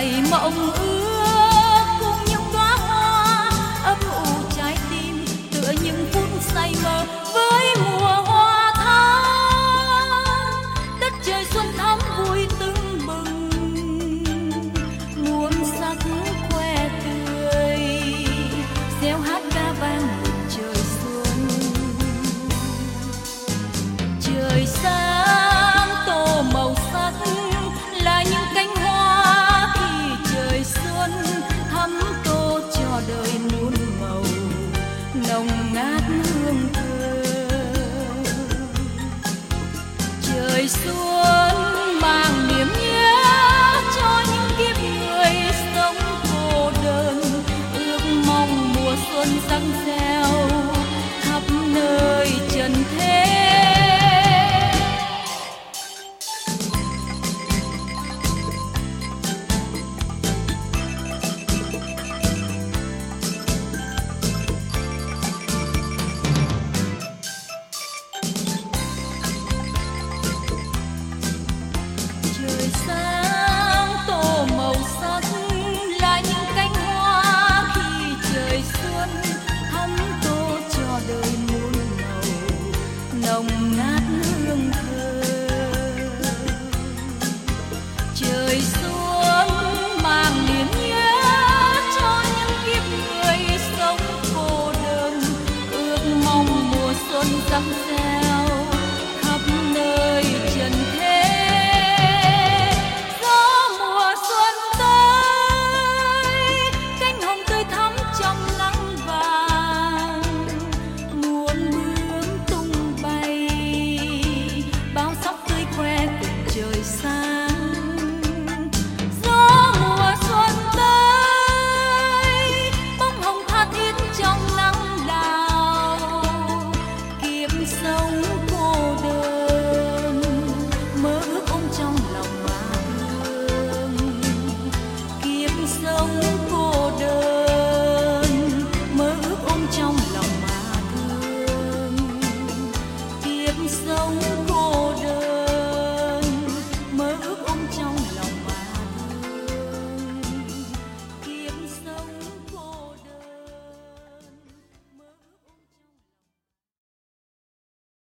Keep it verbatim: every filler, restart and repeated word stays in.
đầy mộng ước cùng những đóa hoa ấp ủ trái tim tựa những phút say mơ với mùa hoa tháng. Đất trời xuân thắm vui tưng bừng muôn sắc khoe tươi, reo hát ca vang trời xuân. Trời sáng tô màu sắc là những cánh hoa khi trời xuân thắm tô cho đời muôn màu nồng ngát hương thơm. Trời xuân mang niềm nhớ cho những kiếp người sống cô đơn, ước mong mùa xuân răng reo khắp nơi trần thế. Trời sáng tô màu sắc là những cánh hoa khi trời xuân thắm tô cho đời muôn màu nồng ngát hương thơm. Trời xuân mang niềm nhớ cho những kiếp người sống cô đơn, ước mong mùa xuân răng reo